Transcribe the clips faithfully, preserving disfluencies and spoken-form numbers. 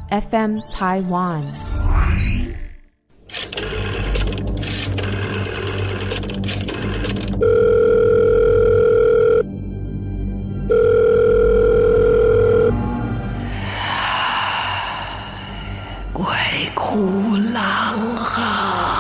F M Taiwan。 鬼哭狼嚎。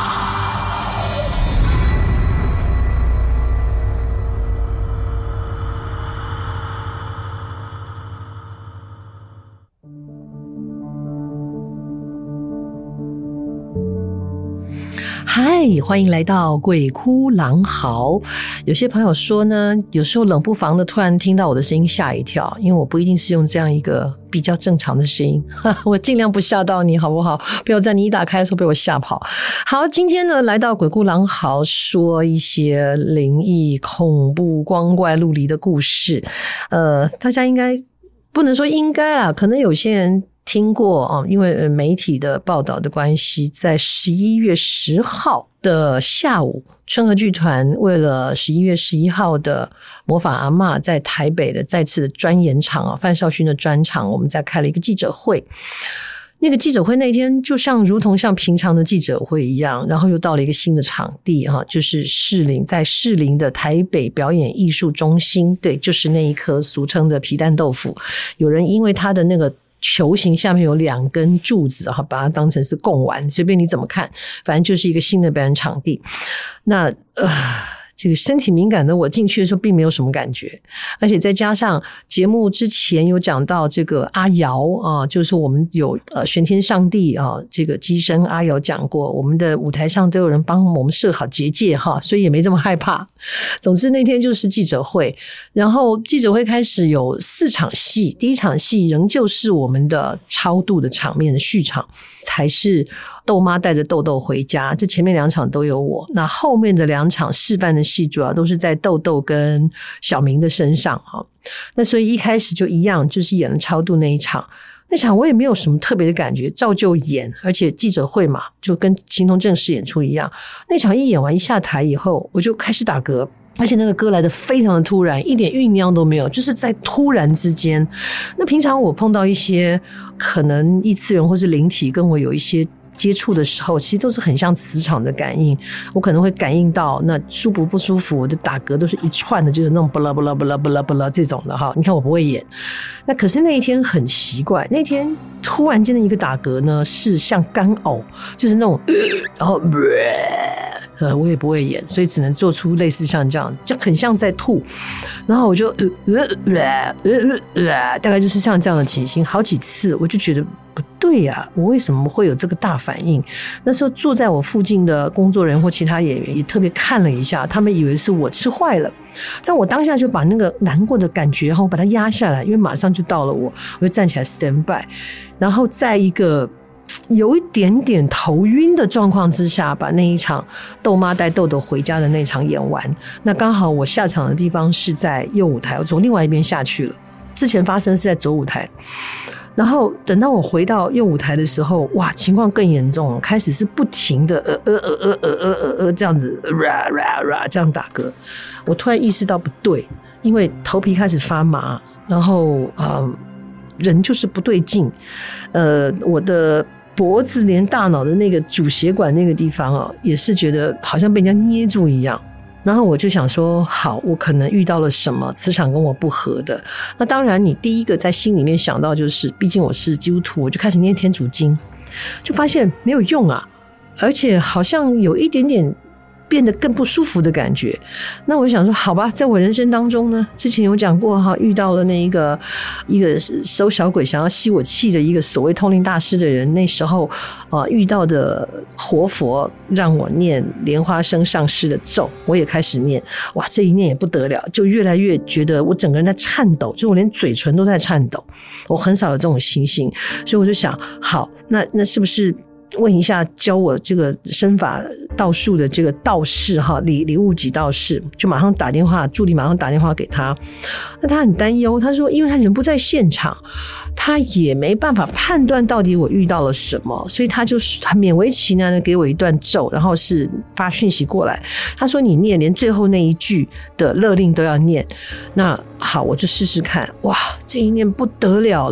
嗨，欢迎来到鬼哭狼嚎。有些朋友说呢，有时候冷不防的突然听到我的声音吓一跳，因为我不一定是用这样一个比较正常的声音，我尽量不吓到你好不好？不要在你一打开的时候被我吓跑。好，今天呢来到鬼哭狼嚎，说一些灵异恐怖光怪陆离的故事。呃，大家应该不能说应该啊，可能有些人听过啊，因为媒体的报道的关系，在十一月十号的下午，春和剧团为了十一月十一号的魔法阿嬷在台北的再次的专演场啊，范少勋的专场，我们在开了一个记者会。那个记者会那天就像如同像平常的记者会一样，然后又到了一个新的场地哈，就是士林，在士林的台北表演艺术中心，对，就是那一颗俗称的皮蛋豆腐。有人因为他的那个球形下面有两根柱子，把它当成是贡丸，随便你怎么看，反正就是一个新的表演场地。那呃，这个身体敏感的我进去的时候并没有什么感觉，而且再加上节目之前有讲到这个阿瑶啊，就是我们有呃玄天上帝啊，这个机身阿瑶讲过，我们的舞台上都有人帮我们设好结界哈，所以也没这么害怕。总之那天就是记者会，然后记者会开始有四场戏，第一场戏仍旧是我们的超度的场面的序场，才是豆妈带着豆豆回家，这前面两场都有我，那后面的两场示范的戏主要都是在豆豆跟小明的身上哈。那所以一开始就一样，就是演了超度那一场，那场我也没有什么特别的感觉，照旧演，而且记者会嘛，就跟形同正式演出一样。那场一演完一下台以后，我就开始打嗝，而且那个歌来得非常的突然，一点酝酿都没有，就是在突然之间。那平常我碰到一些可能异次元或是灵体跟我有一些接触的时候，其实都是很像磁场的感应，我可能会感应到那舒服不舒服，我的打嗝都是一串的，就是那种不啦不啦不啦不啦不啦这种的哈。你看我不会演，那可是那一天很奇怪，那天突然间的一个打嗝呢，是像干呕，就是那种、呃、然后呃我也不会演，所以只能做出类似像这样，就很像在吐，然后我就呃呃呃呃呃大概就是像这样的情形，好几次我就觉得不对呀、啊，我为什么会有这个大反应？那时候坐在我附近的工作人员或其他演员也特别看了一下，他们以为是我吃坏了，但我当下就把那个难过的感觉把它压下来，因为马上就到了我，我就站起来 stand by， 然后在一个有一点点头晕的状况之下，把那一场豆妈带豆豆回家的那场演完。那刚好我下场的地方是在右舞台，我从另外一边下去了，之前发生是在左舞台。然后等到我回到右舞台的时候，哇，情况更严重了，开始是不停的呃呃呃呃呃呃呃呃这样子啦啦啦这样打嗝。我突然意识到不对，因为头皮开始发麻，然后呃人就是不对劲，呃我的脖子连大脑的那个主血管那个地方啊，也是觉得好像被人家捏住一样。然后我就想说，好，我可能遇到了什么磁场跟我不合的。那当然你第一个在心里面想到就是，毕竟我是基督徒，我就开始念天主经，就发现没有用啊，而且好像有一点点变得更不舒服的感觉。那我就想说，好吧，在我人生当中呢，之前有讲过哈，遇到了那一个一个收小鬼想要吸我气的一个所谓通灵大师的人，那时候呃遇到的活佛让我念莲花生上师的咒，我也开始念，哇，这一念也不得了，就越来越觉得我整个人在颤抖，就我连嘴唇都在颤抖，我很少有这种情形，所以我就想，好，那那是不是问一下教我这个身法道术的这个道士哈，李李悟己道士，就马上打电话，助理马上打电话给他。那他很担忧，他说因为他人不在现场，他也没办法判断到底我遇到了什么，所以他就是很勉为其难的给我一段咒，然后是发讯息过来，他说你念连最后那一句的勒令都要念。那好，我就试试看，哇，这一念不得了了，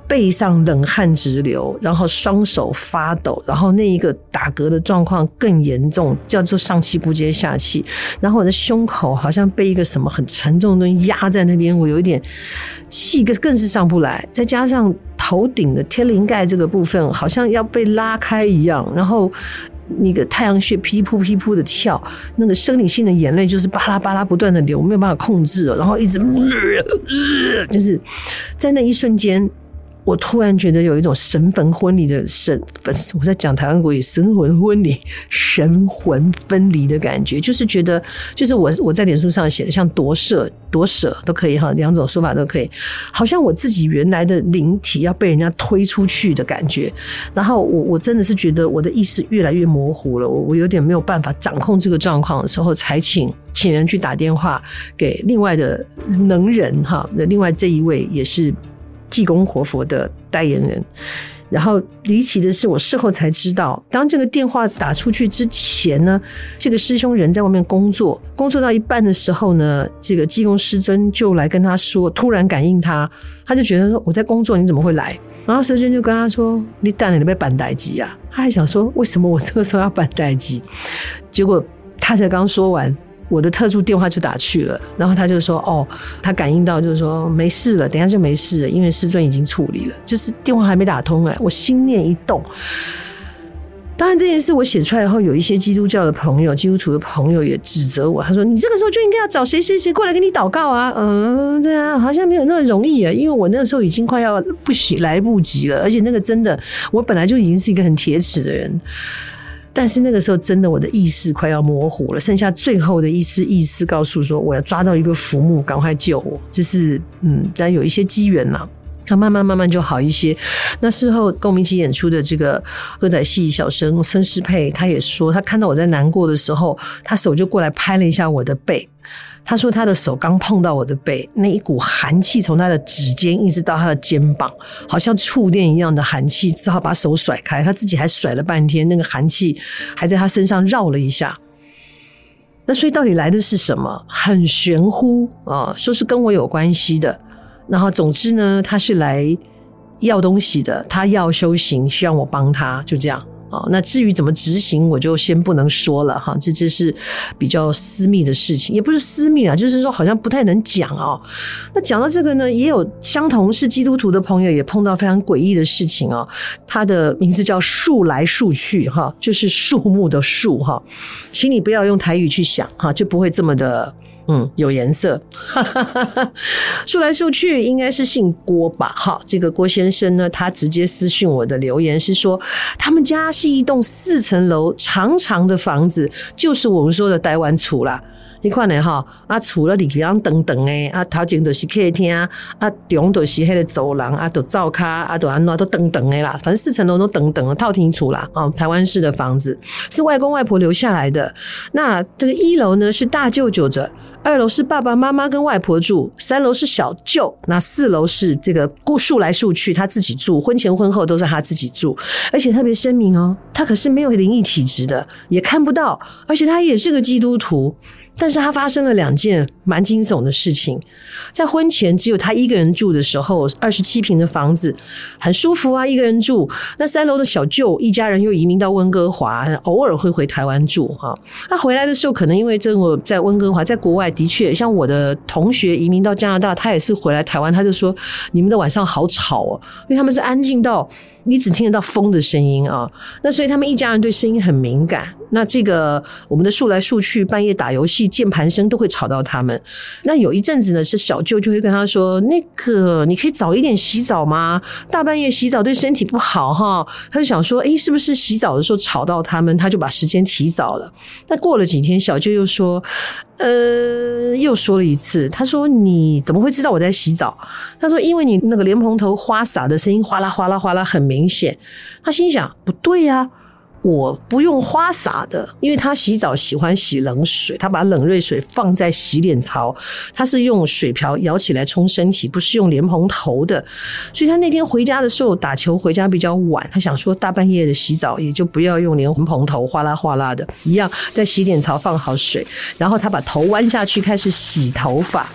背上冷汗直流，然后双手发抖，然后那一个打嗝的状况更严重，叫做上气不接下气，然后我的胸口好像被一个什么很沉重的东西压在那边，我有一点气更是上不来，再加上头顶的天灵盖这个部分好像要被拉开一样，然后那个太阳穴噼扑噼扑的跳，那个生理性的眼泪就是巴拉巴拉不断的流，没有办法控制了，然后一直、呃呃、就是在那一瞬间我突然觉得有一种神魂婚离的神，我在讲台湾国语，神魂婚离、神魂分离的感觉，就是觉得，就是我我在脸书上写的，像夺舍、夺舍都可以哈，两种说法都可以，好像我自己原来的灵体要被人家推出去的感觉，然后我我真的是觉得我的意识越来越模糊了，我我有点没有办法掌控这个状况的时候，才请请人去打电话给另外的能人哈，另外这一位也是济公活佛的代言人。然后离奇的是，我事后才知道，当这个电话打出去之前呢，这个师兄人在外面工作，工作到一半的时候呢，这个济公师尊就来跟他说，突然感应他，他就觉得说我在工作，你怎么会来？然后师尊就跟他说，你等下你被办代志啊。他还想说，为什么我这个时候要办代志？结果他才刚说完，我的特助电话就打去了，然后他就说哦，他感应到就是说没事了，等一下就没事了，因为师尊已经处理了，就是电话还没打通哎，我心念一动。当然这件事我写出来以后，有一些基督教的朋友、基督徒的朋友也指责我，他说你这个时候就应该要找谁谁谁过来给你祷告啊，嗯，对啊，好像没有那么容易啊，因为我那个时候已经快要不行来不及了，而且那个真的，我本来就已经是一个很铁齿的人。但是那个时候真的我的意识快要模糊了，剩下最后的一丝意识告诉说我要抓到一个浮木，赶快救我。这是嗯，但有一些机缘啦，他慢慢慢慢就好一些。那事后跟我们一起演出的这个歌仔戏小生孙世佩，他也说他看到我在难过的时候，他手就过来拍了一下我的背。他说他的手刚碰到我的背，那一股寒气从他的指尖一直到他的肩膀，好像触电一样的寒气，只好把手甩开，他自己还甩了半天，那个寒气还在他身上绕了一下。那所以到底来的是什么？很玄乎啊，说是跟我有关系的。然后总之呢，他是来要东西的，他要修行，需要我帮他，就这样。哦，那至于怎么执行我就先不能说了哈，这这是比较私密的事情，也不是私密啊，就是说好像不太能讲哦。那讲到这个呢，也有相同是基督徒的朋友也碰到非常诡异的事情哦。他的名字叫树来树去哈，就是树木的树哈，请你不要用台语去想哈，就不会这么的嗯，有颜色。说来说去应该是姓郭吧。好，这个郭先生呢，他直接私讯我的留言是说，他们家是一栋四层楼长长的房子，就是我们说的台湾厝啦。你看呢哈，啊，厝了里边等等诶，啊，头前就是客厅，啊，中就是迄个走廊，啊，都灶卡，啊，都安怎都等等诶啦，反正四层楼都等等的套厅厝啦，哦，台湾式的房子是外公外婆留下来的。那这个一楼呢是大舅舅的，二楼是爸爸妈妈跟外婆住，三楼是小舅，那四楼是这个树来树去，他自己住，婚前婚后都是他自己住，而且特别声明哦，他可是没有灵异体质的，也看不到，而且他也是个基督徒。但是他发生了两件蛮惊悚的事情。在婚前只有他一个人住的时候，二十七坪的房子很舒服啊，一个人住。那三楼的小舅一家人又移民到温哥华，偶尔会回台湾住哈。他回来的时候可能因为这个在温哥华，在国外的确像我的同学移民到加拿大，他也是回来台湾，他就说你们的晚上好吵哦，因为他们是安静到你只听得到风的声音啊，那所以他们一家人对声音很敏感。那这个我们的树来树去，半夜打游戏，键盘声都会吵到他们。那有一阵子呢，是小舅就会跟他说：“那个你可以早一点洗澡吗？大半夜洗澡对身体不好哈。”他就想说：“诶，是不是洗澡的时候吵到他们？”他就把时间提早了。那过了几天，小舅又说：“呃，又说了一次。他说你怎么会知道我在洗澡？他说因为你那个莲蓬头花洒的声音哗啦哗啦哗啦很明显。他心想不对呀、啊。我不用花洒的，因为他洗澡喜欢洗冷水，他把冷热水放在洗脸槽，他是用水瓢舀起来冲身体，不是用莲蓬头的。所以他那天回家的时候打球回家比较晚，他想说大半夜的洗澡也就不要用莲蓬头哗啦哗啦的，一样在洗脸槽放好水，然后他把头弯下去开始洗头发。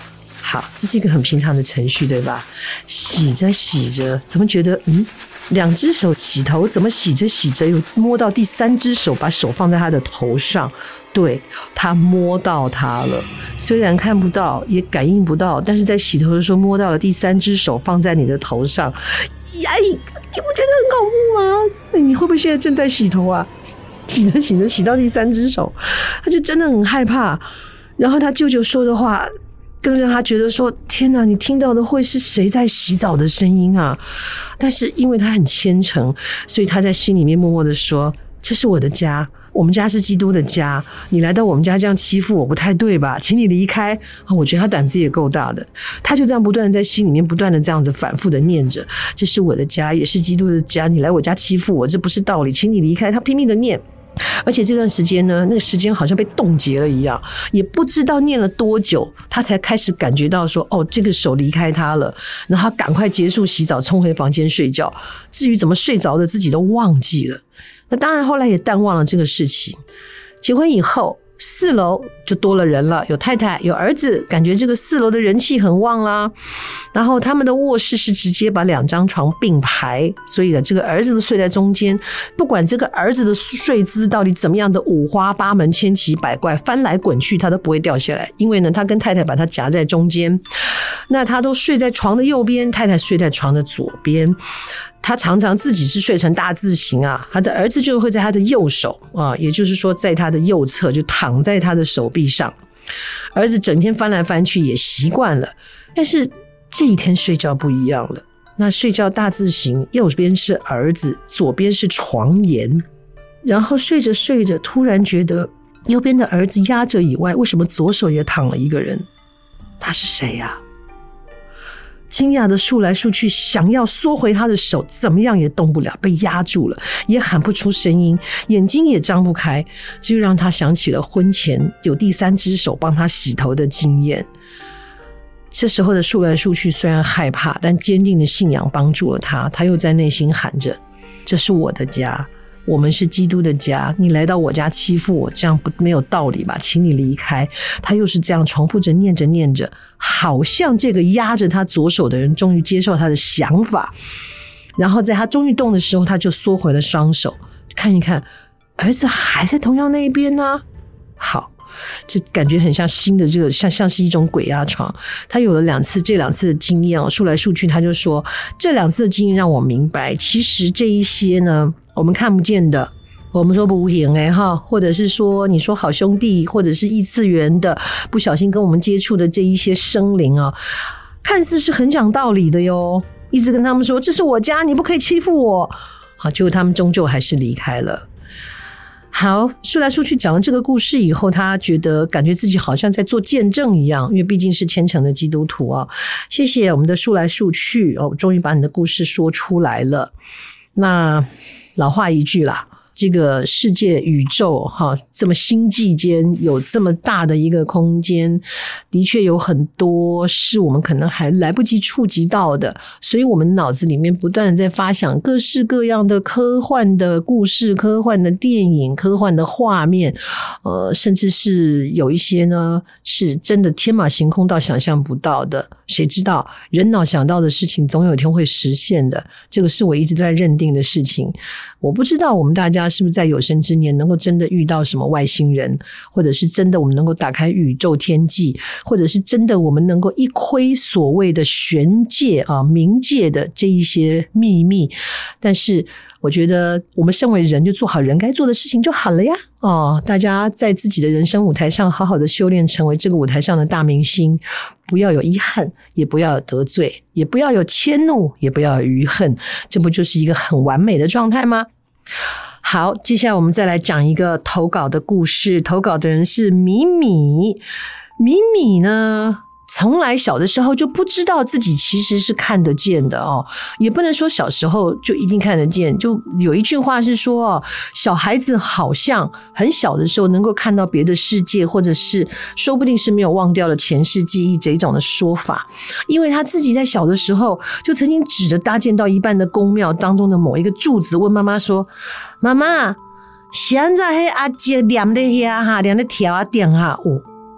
好，这是一个很平常的程序，对吧？洗着洗着，怎么觉得嗯，两只手洗头，怎么洗着洗着又摸到第三只手，把手放在他的头上？对，他摸到他了，虽然看不到，也感应不到，但是在洗头的时候摸到了第三只手放在你的头上。呀，你不觉得很恐怖吗？那你会不会现在正在洗头啊？洗着洗着洗到第三只手，他就真的很害怕。然后他舅舅说的话更让他觉得说，天哪，你听到的会是谁在洗澡的声音啊？但是因为他很虔诚，所以他在心里面默默的说，这是我的家，我们家是基督的家，你来到我们家这样欺负我不太对吧，请你离开。我觉得他胆子也够大的，他就这样不断的在心里面不断的这样子反复的念着，这是我的家，也是基督的家，你来我家欺负我，这不是道理，请你离开。他拼命的念，而且这段时间呢，那个时间好像被冻结了一样，也不知道念了多久，他才开始感觉到说，哦，这个手离开他了，然后他赶快结束洗澡，冲回房间睡觉。至于怎么睡着的，自己都忘记了。那当然后来也淡忘了这个事情。结婚以后，四楼就多了人了，有太太有儿子，感觉这个四楼的人气很旺啦。然后他们的卧室是直接把两张床并排，所以呢，这个儿子都睡在中间，不管这个儿子的睡姿到底怎么样的五花八门千奇百怪，翻来滚去他都不会掉下来，因为呢他跟太太把他夹在中间。那他都睡在床的右边，太太睡在床的左边。他常常自己是睡成大字形啊，他的儿子就会在他的右手啊，也就是说在他的右侧，就躺在他的手臂上。儿子整天翻来翻去也习惯了，但是这一天睡觉不一样了。那睡觉大字形，右边是儿子，左边是床沿。然后睡着睡着，突然觉得右边的儿子压着以外，为什么左手也躺了一个人？他是谁呀？惊讶的竖来竖去，想要缩回他的手，怎么样也动不了，被压住了，也喊不出声音，眼睛也张不开，就让他想起了婚前有第三只手帮他洗头的经验。这时候的竖来竖去虽然害怕，但坚定的信仰帮助了他，他又在内心喊着，这是我的家，我们是基督的家，你来到我家欺负我，这样不没有道理吧，请你离开。他又是这样重复着念着念着，好像这个压着他左手的人终于接受他的想法，然后在他终于动的时候，他就缩回了双手，看一看儿子还在同样那一边呢、啊。好，就感觉很像新的这个像像是一种鬼压床。他有了两次这两次的经验哦，数来数去他就说，这两次的经验让我明白，其实这一些呢我们看不见的，我们说不行哎哈，或者是说你说好兄弟，或者是异次元的不小心跟我们接触的这一些生灵啊，看似是很讲道理的哟，一直跟他们说这是我家，你不可以欺负我，好，结果他们终究还是离开了。好，说来说去讲了这个故事以后，他觉得感觉自己好像在做见证一样，因为毕竟是虔诚的基督徒啊。谢谢我们的数来数去哦，终于把你的故事说出来了。那老话一句啦，这个世界宇宙哈，这么星际间有这么大的一个空间，的确有很多是我们可能还来不及触及到的，所以我们脑子里面不断的在发想各式各样的科幻的故事、科幻的电影、科幻的画面，呃，甚至是有一些呢是真的天马行空到想象不到的，谁知道人脑想到的事情总有一天会实现的，这个是我一直在认定的事情。我不知道我们大家是不是在有生之年能够真的遇到什么外星人，或者是真的我们能够打开宇宙天际，或者是真的我们能够一窥所谓的玄界啊冥界的这一些秘密，但是我觉得我们身为人就做好人该做的事情就好了呀。哦，大家在自己的人生舞台上好好的修炼，成为这个舞台上的大明星，不要有遗憾，也不要有得罪，也不要有迁怒，也不要有余恨，这不就是一个很完美的状态吗？好，接下来我们再来讲一个投稿的故事。投稿的人是米米。米米呢从来小的时候就不知道自己其实是看得见的哦，也不能说小时候就一定看得见，就有一句话是说哦，小孩子好像很小的时候能够看到别的世界，或者是说不定是没有忘掉了前世记忆这种的说法，因为他自己在小的时候就曾经指着搭建到一半的宫庙当中的某一个柱子问妈妈说，妈妈现在那阿姐念在那哈，念在条啊点哈哦。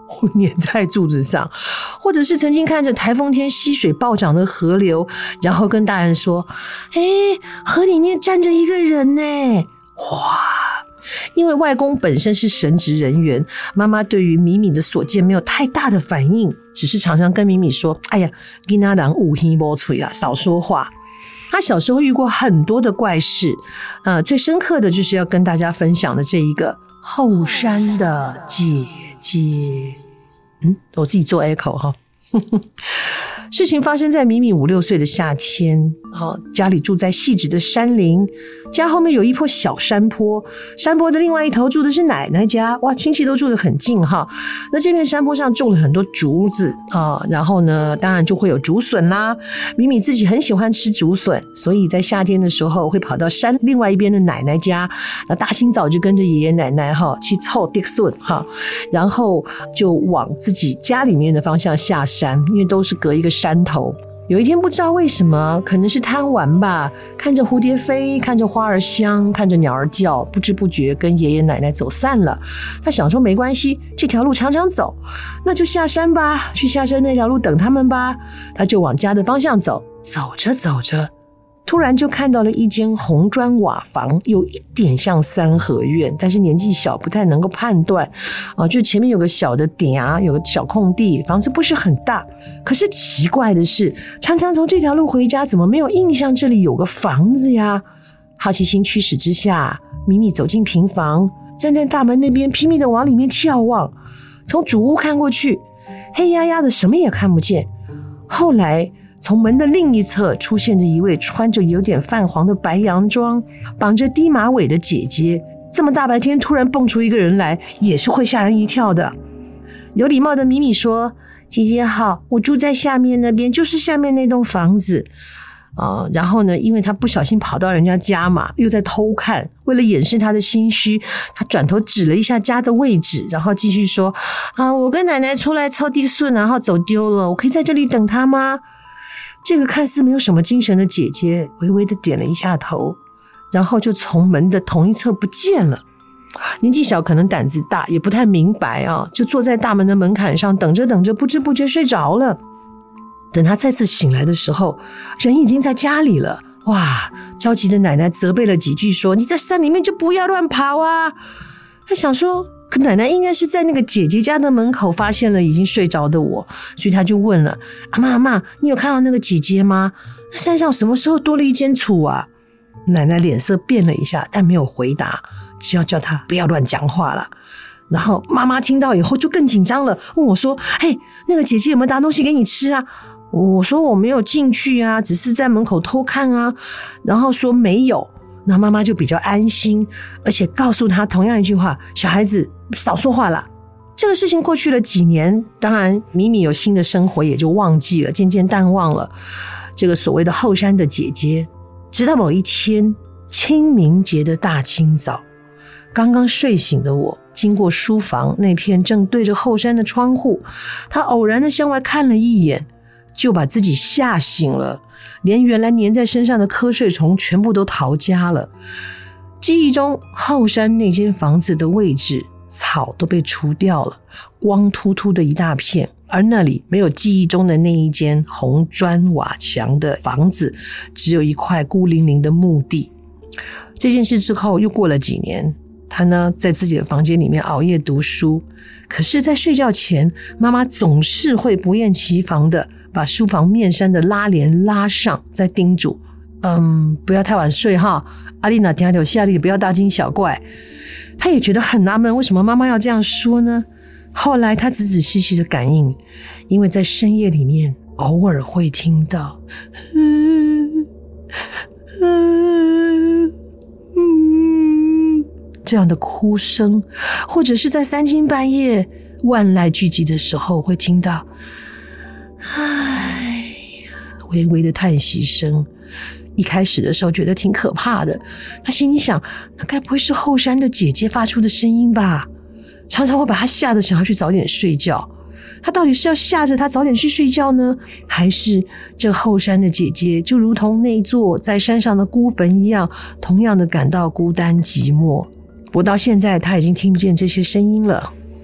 粘在柱子上，或者是曾经看着台风天溪水暴涨的河流，然后跟大人说：诶，河里面站着一个人呢。哇！因为外公本身是神职人员，妈妈对于米米的所见没有太大的反应，只是常常跟米米说：哎呀，囡仔人有耳无嘴啊，少说话。他小时候遇过很多的怪事，呃，最深刻的就是要跟大家分享的这一个后山的姐姐。嗯，我自己做 echo 哈。事情发生在米米五六岁的夏天，哦，家里住在细致的山林，家后面有一坡小山坡，山坡的另外一头住的是奶奶家，哇，亲戚都住得很近哈。那这片山坡上种了很多竹子啊，然后呢，当然就会有竹笋啦。米米自己很喜欢吃竹笋，所以在夏天的时候会跑到山另外一边的奶奶家，那大清早就跟着爷爷奶奶哈去凑竹笋哈，然后就往自己家里面的方向下山，因为都是隔一个山头。有一天不知道为什么，可能是贪玩吧，看着蝴蝶飞，看着花儿香，看着鸟儿叫，不知不觉跟爷爷奶奶走散了。他想说没关系，这条路常常走，那就下山吧，去下山那条路等他们吧。他就往家的方向走，走着走着，突然就看到了一间红砖瓦房，有一点像三合院，但是年纪小不太能够判断啊，就前面有个小的点啊，有个小空地，房子不是很大。可是奇怪的是，常常从这条路回家，怎么没有印象这里有个房子呀？好奇心驱使之下，米米走进平房，站在大门那边拼命的往里面眺望，从主屋看过去，黑压压的，什么也看不见。后来从门的另一侧出现着一位穿着有点泛黄的白洋装，绑着低马尾的姐姐。这么大白天突然蹦出一个人来，也是会吓人一跳的。有礼貌的米米说：姐姐好，我住在下面那边，就是下面那栋房子。呃、然后呢，因为他不小心跑到人家家嘛，又在偷看，为了掩饰他的心虚，他转头指了一下家的位置，然后继续说：啊，我跟奶奶出来凑地顺，然后走丢了，我可以在这里等她吗？这个看似没有什么精神的姐姐微微的点了一下头，然后就从门的同一侧不见了。年纪小可能胆子大，也不太明白啊，就坐在大门的门槛上等着等着，不知不觉睡着了。等他再次醒来的时候，人已经在家里了。哇，着急的奶奶责备了几句说：你在山里面就不要乱跑啊。他想说，可奶奶应该是在那个姐姐家的门口发现了已经睡着的我，所以他就问了：阿嬷阿嬷，你有看到那个姐姐吗？那山上什么时候多了一间厝啊？奶奶脸色变了一下，但没有回答，只要叫他不要乱讲话了。然后妈妈听到以后就更紧张了，问我说：嘿，那个姐姐有没有拿东西给你吃啊？我说我没有进去啊，只是在门口偷看啊。然后说没有，那妈妈就比较安心，而且告诉他同样一句话：小孩子少说话啦。这个事情过去了几年，当然米米有新的生活，也就忘记了，渐渐淡忘了这个所谓的后山的姐姐。直到某一天清明节的大清早，刚刚睡醒的我经过书房那片正对着后山的窗户，他偶然的向外看了一眼，就把自己吓醒了，连原来粘在身上的瞌睡虫全部都逃家了。记忆中后山那间房子的位置，草都被除掉了，光秃秃的一大片，而那里没有记忆中的那一间红砖瓦墙的房子，只有一块孤零零的墓地。这件事之后又过了几年，他呢在自己的房间里面熬夜读书，可是在睡觉前，妈妈总是会不厌其烦的把书房面山的拉帘拉上，再叮嘱：嗯，不要太晚睡哈，阿丽娜听到下力不要大惊小怪。他也觉得很纳闷，为什么妈妈要这样说呢？后来他仔仔细细的感应，因为在深夜里面偶尔会听到嗯嗯嗯这样的哭声，或者是在三更半夜万籁俱寂的时候会听到唉微微的叹息声。一开始的时候觉得挺可怕的，他心里想，那该不会是后山的姐姐发出的声音吧？常常会把他吓得想要去早点睡觉。他到底是要吓着他早点去睡觉呢，还是这后山的姐姐就如同那座在山上的孤坟一样，同样的感到孤单寂寞？不过到现在他已经听不见这些声音了。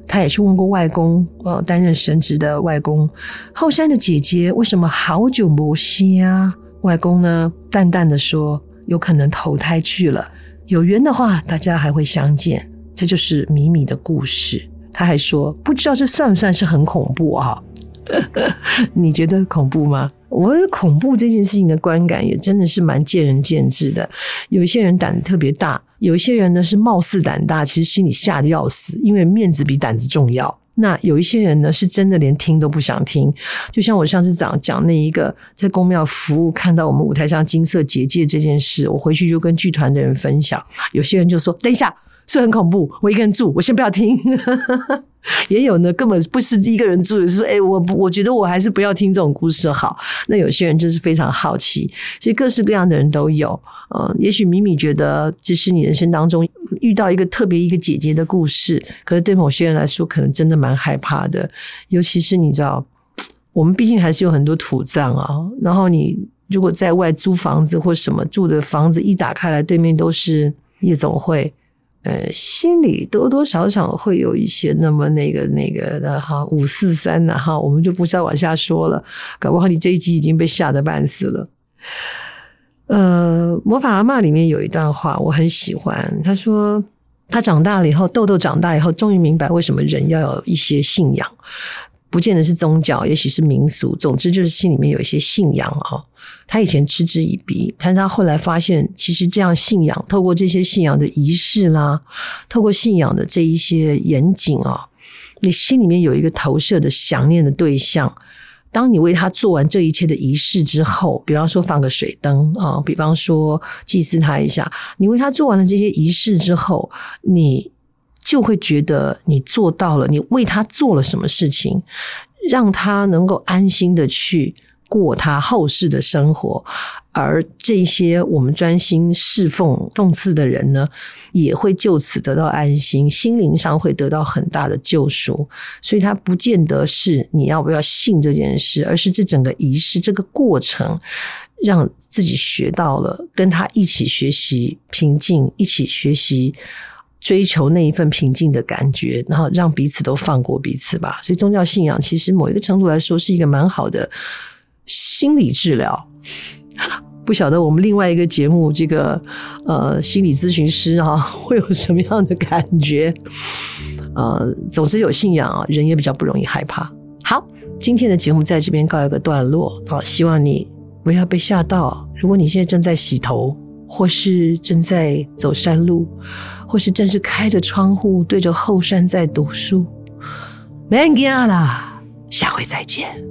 他也去问过外公，呃，担任神职的外公，后山的姐姐为什么好久没见啊？外公呢，淡淡的说，有可能投胎去了，有缘的话，大家还会相见。这就是米米的故事。他还说，不知道这算不算是很恐怖啊？你觉得恐怖吗？我恐怖这件事情的观感也真的是蛮见仁见智的。有一些人胆子特别大，有一些人呢是貌似胆大，其实心里吓得要死，因为面子比胆子重要。那有一些人呢是真的连听都不想听，就像我上次讲讲那一个在公庙服务看到我们舞台上金色结界这件事，我回去就跟剧团的人分享，有些人就说等一下是很恐怖，我一个人住，我先不要听。也有呢根本不是一个人住，就是说诶我我觉得我还是不要听这种故事好。那有些人就是非常好奇，所以各式各样的人都有。呃，也许米米觉得这是你人生当中遇到一个特别一个姐姐的故事，可是对某些人来说可能真的蛮害怕的。尤其是你知道我们毕竟还是有很多土葬啊，然后你如果在外租房子或什么，住的房子一打开来对面都是夜总会，呃，心里多多少少会有一些那么那个那个的哈，五四三的哈，我们就不再往下说了，搞不好你这一集已经被吓得半死了。呃，魔法阿嬷里面有一段话我很喜欢，他说他长大了以后，豆豆长大以后终于明白为什么人要有一些信仰，不见得是宗教，也许是民俗，总之就是心里面有一些信仰啊。他以前嗤之以鼻，但是他后来发现其实这样信仰，透过这些信仰的仪式啦，透过信仰的这一些严谨啊，你心里面有一个投射的想念的对象，当你为他做完这一切的仪式之后，比方说放个水灯啊，比方说祭祀他一下，你为他做完了这些仪式之后，你就会觉得你做到了，你为他做了什么事情，让他能够安心的去过他后世的生活，而这些我们专心侍奉奉祀的人呢，也会就此得到安心，心灵上会得到很大的救赎。所以它不见得是你要不要信这件事，而是这整个仪式这个过程让自己学到了，跟他一起学习平静，一起学习追求那一份平静的感觉，然后让彼此都放过彼此吧。所以宗教信仰其实某一个程度来说是一个蛮好的心理治疗。不晓得我们另外一个节目这个呃心理咨询师啊会有什么样的感觉。呃，总之有信仰啊，人也比较不容易害怕。好，今天的节目在这边告一个段落啊，希望你不要被吓到。如果你现在正在洗头，或是正在走山路，或是正是开着窗户对着后山在读书，别怕啦，下回再见。